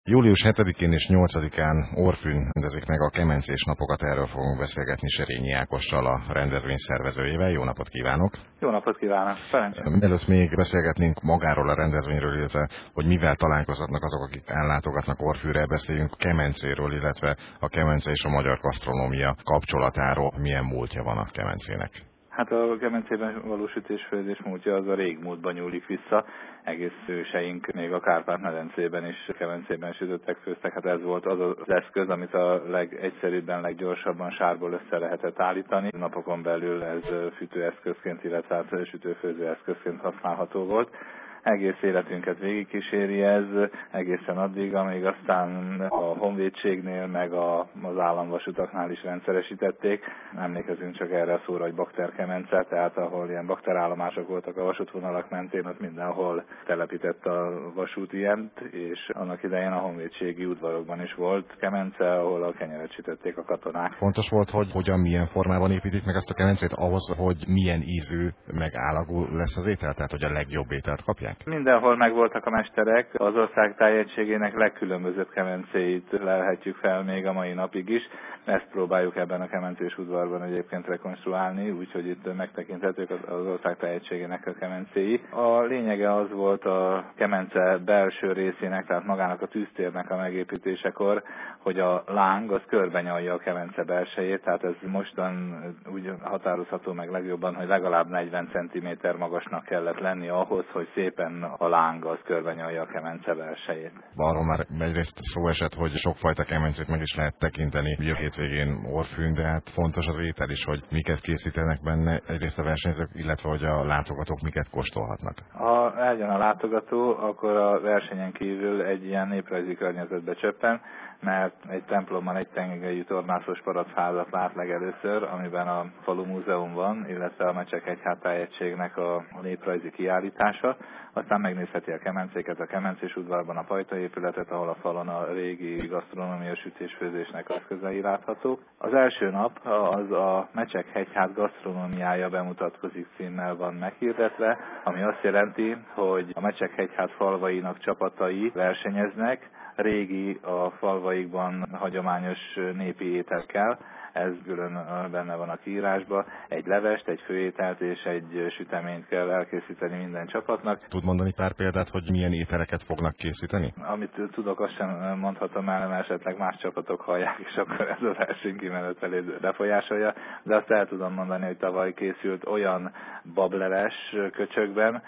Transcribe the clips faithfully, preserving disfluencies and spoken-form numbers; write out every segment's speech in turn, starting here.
július hetedikén és nyolcadikán Orfűn rendezik meg a kemencés napokat, erről fogunk beszélgetni Serényi Ákossal, a rendezvény szervezőjével. Jó napot kívánok! Jó napot kívánok! Szerencsét! Mielőtt még beszélgetnénk magáról a rendezvényről, illetve hogy mivel találkozhatnak azok, akik ellátogatnak Orfűre, beszéljünk kemencéről, illetve a kemence és a magyar gasztronómia kapcsolatáról. Milyen múltja van a kemencének? Hát a kemencében való sütésfőzés múltja az a régmúltban nyúlik vissza. Egész őseink még a Kárpát-medencében is kemencében sütöttek, főztek. Hát ez volt az az eszköz, amit a legegyszerűbben, leggyorsabban sárból össze lehetett állítani. Napokon belül ez fűtőeszközként, illetve hát sütőfőző eszközként használható volt. Egész életünket végigkíséri ez, egészen addig, amíg aztán a honvédségnél, meg a, az államvasutaknál is rendszeresítették. Emlékezünk csak erre a szóra, hogy bakterkemence, tehát ahol ilyen bakterállomások voltak a vasútvonalak mentén, ott mindenhol telepített a vasút ilyent, és annak idején a honvédségi udvarokban is volt kemence, ahol a kenyeret sütötték a katonák. Fontos volt, hogy hogyan, milyen formában építik meg ezt a kemencét, ahhoz, hogy milyen ízű, meg állagú lesz az étel, tehát hogy a legjobb ételt kapják? Mindenhol megvoltak a mesterek, az ország tájegységének legkülönbözőbb kemencéit lelhetjük fel még a mai napig is. Ezt próbáljuk ebben a kemencés udvarban egyébként rekonstruálni, úgyhogy itt megtekinthetők az ország tájegységének a kemencéi. A lényege az volt a kemence belső részének, tehát magának a tűztérnek a megépítésekor, hogy a láng az körbenyalja a kemence belsejét, tehát ez mostan úgy határozható meg legjobban, hogy legalább negyven centiméter magasnak kellett lenni ahhoz, hogy szépen a láng az körbenyalja a kemence belsejét. Arról már egyrészt szó esett, hogy sokfajta kemencét meg is lehet tekinteni ugye hétvégén Orfűn, de hát fontos az étel is, hogy miket készítenek benne, egyrészt a versenyzők, illetve hogy a látogatók miket kóstolhatnak. Ha eljön a látogató, akkor a versenyen kívül egy ilyen néprajzi környezetbe csöppen, mert egy templomban egy tengelyű tornászos parasztházat lát legelőször, amiben a falu múzeum van, illetve a Mecsek-Hegyház tájegységnek a néprajzi kiállítása. Aztán megnézheti a kemencéket, a kemencés udvarban a pajtaépületet, ahol a falon a régi gasztronómia sütésfőzésnek eszközei láthatók. Az első nap az a Mecsek-Hegyház gasztronómiája bemutatkozik címmel van meghirdetve, ami azt jelenti, hogy a Mecsek-Hegyház falvainak csapatai versenyeznek, régi a falvaikban hagyományos népi ételekkel, ez külön benne van a kiírásban. Egy levest, egy főételt és egy süteményt kell elkészíteni minden csapatnak. Tud mondani pár példát, hogy milyen ételeket fognak készíteni? Amit tudok, azt sem mondhatom el, mert esetleg más csapatok hallják, és akkor ez a verseny kimenetelét befolyásolja. De azt el tudom mondani, hogy tavaly készült olyan bableves köcsökben,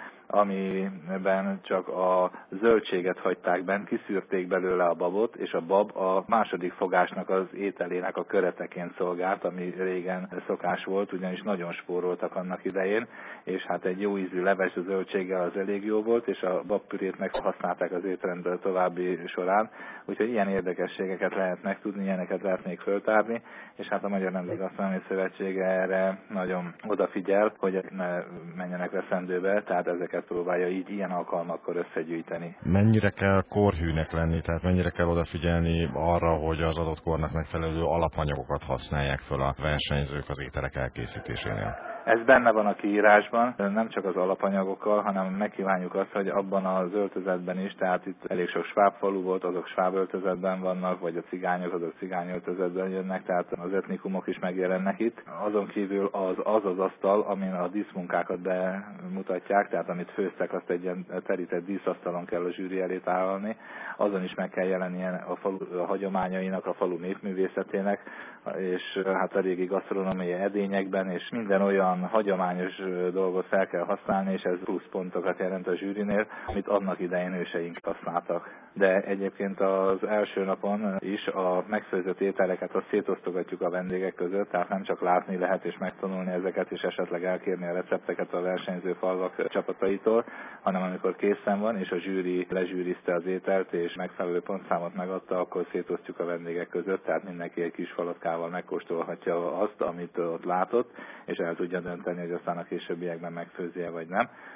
amiben csak a zöldséget hagyták bent, kiszűrték belőle a babot, és a bab a második fogásnak az ételének a köreteként szolgált, ami régen szokás volt, ugyanis nagyon spóroltak annak idején, és hát egy jó ízű leves a zöldséggel az elég jó volt, és a babpürét meg használták az étrendből további során, úgyhogy ilyen érdekességeket lehet megtudni, ilyeneket lehet még föltárni, és hát a Magyar Nemzeti Gasztronómiai Szövetsége erre nagyon odafigyel, hogy ne menjenek veszendőbe, tehát ezeket próbálja így ilyen alkalmakkor összegyűjteni. Mennyire kell korhűnek lenni, tehát mennyire kell odafigyelni arra, hogy az adott kornak megfelelő alapanyagokat használják föl a versenyzők az ételek elkészítésénél? Ez benne van a kiírásban, nem csak az alapanyagokkal, hanem megkívánjuk azt, hogy abban az öltözetben is, tehát itt elég sok sváb falu volt, azok sváb öltözetben vannak, vagy a cigányok, azok cigány öltözetben jönnek, tehát az etnikumok is megjelennek itt. Azon kívül az az, az asztal, amin a díszmunkákat bemutatják, tehát amit főztek, azt egy ilyen terített díszasztalon kell a zsűri elé tálalni, azon is meg kell jelenni a falu a hagyományainak, a falu népművészetének, és hát a régi gasztronómiai edényekben, és minden olyan hagyományos dolgot fel kell használni, és ez plusz pontokat jelent a zsűrinél, amit annak idején őseink használtak. De egyébként az első napon is a megfőzött ételeket azt szétosztogatjuk a vendégek között, tehát nem csak látni lehet és megtanulni ezeket, és esetleg elkérni a recepteket a versenyző falvak csapataitól, hanem amikor készen van, és a zsűri lezsűrizte az ételt, és megfelelő pontszámot megadta, akkor szétosztjuk a vendégek között, tehát mindenki egy kis falatkával megkóstolhatja azt, amit ott látott, és el tudja dönteni, hogy aztán a későbbiekben megfőzi-e vagy nem.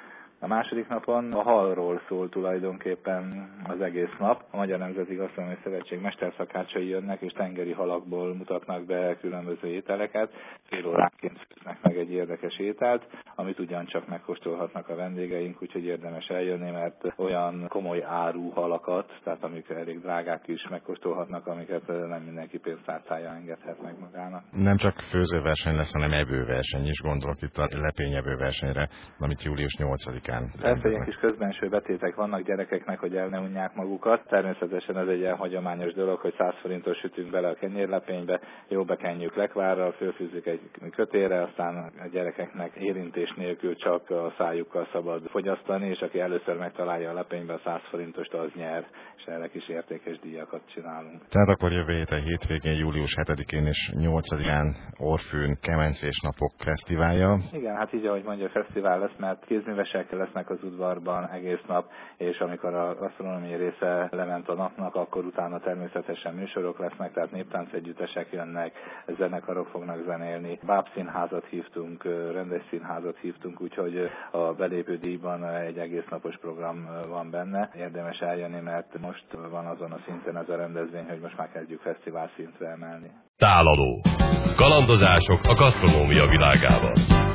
A második napon a halról szól tulajdonképpen az egész nap. A Magyar Nemzeti Gasztronómiai Szövetség mesterszakácsai jönnek, és tengeri halakból mutatnak be különböző ételeket. Fél óránként főznek meg egy érdekes ételt, amit ugyancsak megkóstolhatnak a vendégeink, úgyhogy érdemes eljönni, mert olyan komoly áru halakat, tehát amik elég drágák is megkóstolhatnak, amiket nem mindenki pénztárcája engedhet meg magának. Nem csak főzőverseny lesz, hanem evőverseny is, gondolok itt a lepényevőversenyre, amit július nyolcadikán Persze, ilyen kis közbenső betétek vannak gyerekeknek, hogy el ne unják magukat. Természetesen ez egy ilyen hagyományos dolog, hogy száz forintot sütünk bele a kenyérlepénybe, jó bekenjük lekvárral, fölfűzzük egy kötélre, aztán a gyerekeknek érintés nélkül csak a szájukkal szabad fogyasztani, és aki először megtalálja a lepénybe a száz forintost, az nyer, és erre kis értékes díjakat csinálunk. Tehát akkor jövő héten hétvégén, július hetedikén és nyolcadikán Orfűn Kemencés Napok Fesztiválja. Igen, hát így ahogy mondja, fesztivál lesz, mert kézművesek lesznek az udvarban egész nap, és amikor a gasztronómiai része lement a napnak, akkor utána természetesen műsorok lesznek, tehát néptáncegyüttesek jönnek, zenekarok fognak zenélni, bábszínházat hívtunk, rendes színházat hívtunk, úgyhogy a belépő díjban egy egész napos program van benne. Érdemes eljönni, mert most van azon a szinten ez a rendezvény, hogy most már kezdjük fesztivál szintre emelni. Tálaló. Kalandozások a gasztronómia világában.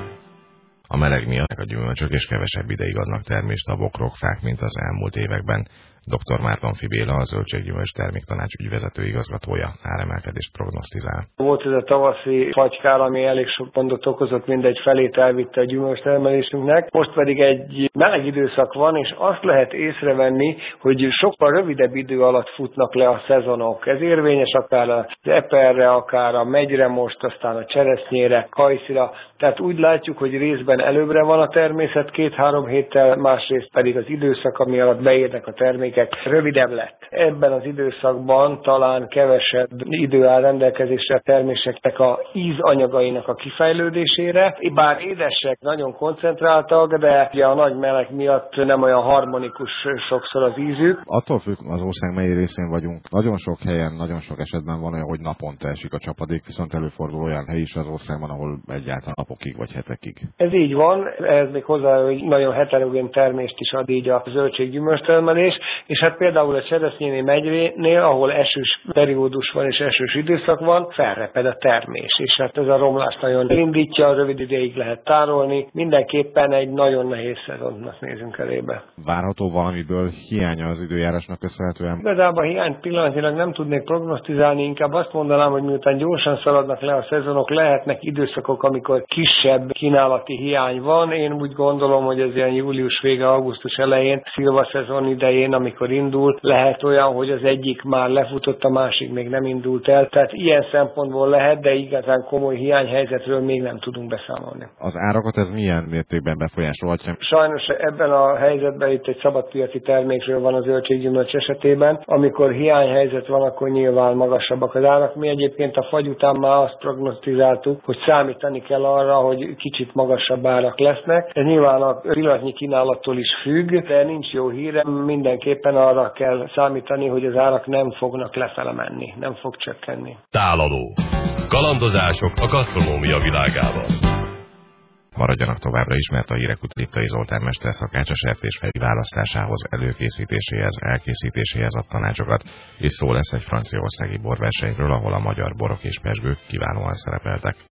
A meleg miatt a gyümölcsök és kevesebb ideig adnak termést a bokrokfák, mint az elmúlt években. doktor Mártonffy Béla, a Zöldséggyümölcs Terméktanács ügyvezető igazgatója áremelkedést prognosztizál. Volt ez a tavaszi fagykár, ami elég sok gondot okozott, mindegy felét elvitte a gyümölcstermelésünknek. Most pedig egy meleg időszak van, és azt lehet észrevenni, hogy sokkal rövidebb idő alatt futnak le a szezonok. Ez érvényes akár az eperre, akár a megyre most, aztán a cseresznyére, kajszira. Tehát úgy látjuk, hogy részben előbbre van a természet két-három héttel, másrészt pedig az időszak, ami alatt beérnek a termékek, rövidebb lett. Ebben az időszakban talán kevesebb idő áll rendelkezésre a terméseknek a ízanyagainak a kifejlődésére, bár édesek nagyon koncentráltak, de ugye a nagy meleg miatt nem olyan harmonikus sokszor az ízük. Attól függ, az ország mely részén vagyunk. Nagyon sok helyen, nagyon sok esetben van olyan, hogy naponta esik a csapadék, viszont előfordul olyan hely is az országban, ahol egyáltalán napokig vagy hetekig. Ez így van, ez még hozzá, hogy nagyon heterogén termést is ad így a zöldséggyümölcstermelés, és hát például a Cseresznyéni megyrénél, ahol esős periódus van és esős időszak van, felreped a termés, és hát ez a romlást nagyon indítja, rövid ideig lehet tárolni, mindenképpen egy nagyon nehéz szezonnak nézünk elébe. Várható valamiből hiánya az időjárásnak köszönhetően? Igazából hiányt pillanatilag nem tudnék prognosztizálni, inkább azt mondanám, hogy miután gyorsan szaladnak le a szezonok, lehetnek időszakok, amikor kisebb kínálati hiány van. Én úgy gondolom, hogy ez ilyen július vége, augusztus elején, szilvaszezon idején, amikor indul, lehet olyan, hogy az egyik már lefutott, a másik még nem indult el. Tehát ilyen szempontból lehet, de igazán komoly hiányhelyzetről még nem tudunk beszámolni. Az árakat ez milyen mértékben befolyásolhatja? Sajnos ebben a helyzetben itt egy szabadpiaci termékről van a zöldséggyümölcs esetében. Amikor hiányhelyzet van, akkor nyilván magasabbak az árak. Mi egyébként a fagy után már azt prognosztizáltuk, hogy számítani kell arra, hogy kicsit magasabb árak lesznek. Ez nyilván a pillanatnyi kínálattól is függ, de nincs jó híre. Mindenképpen arra kell számítani, hogy az árak nem fognak lefele menni, nem fog csökkenni. Tálaló. Kalandozások a gasztronómia világában. Maradjanak továbbra is, mert a hírek után Liptai Zoltán mesterszakács a sertésfej választásához, előkészítéséhez, elkészítéséhez ad tanácsokat, és szó lesz egy franciaországi borversenyről, ahol a magyar borok és pezsgők kiválóan szerepeltek.